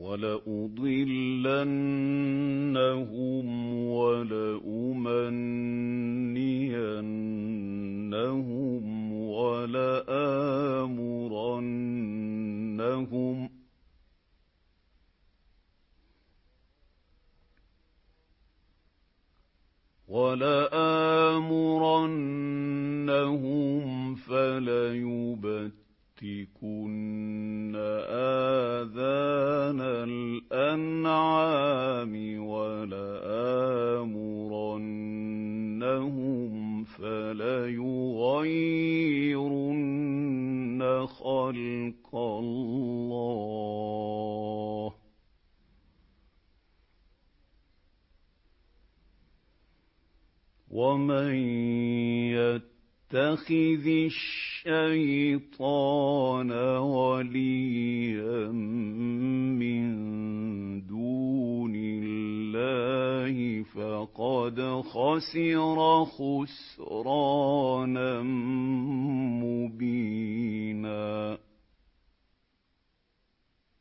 وَلَأُضِلَّنَّهُمْ وَلَأُمَنِّيَنَّهُمْ وَلَآمُرَنَّهُمْ فَلَيُبَتِّكُنَّ آذَانَ الْأَنْعَامِ وَلَآمُرَنَّهُمْ فَلَيُغَيِّرُنَّ خَلْقَ اللَّهِ ۚ وَمَن يَتَّخِذِ الشَّيْطَانَ وَلِيًّا مِّن دُونِ اللَّهِ فَقَدْ خَسِرَ خُسْرَانًا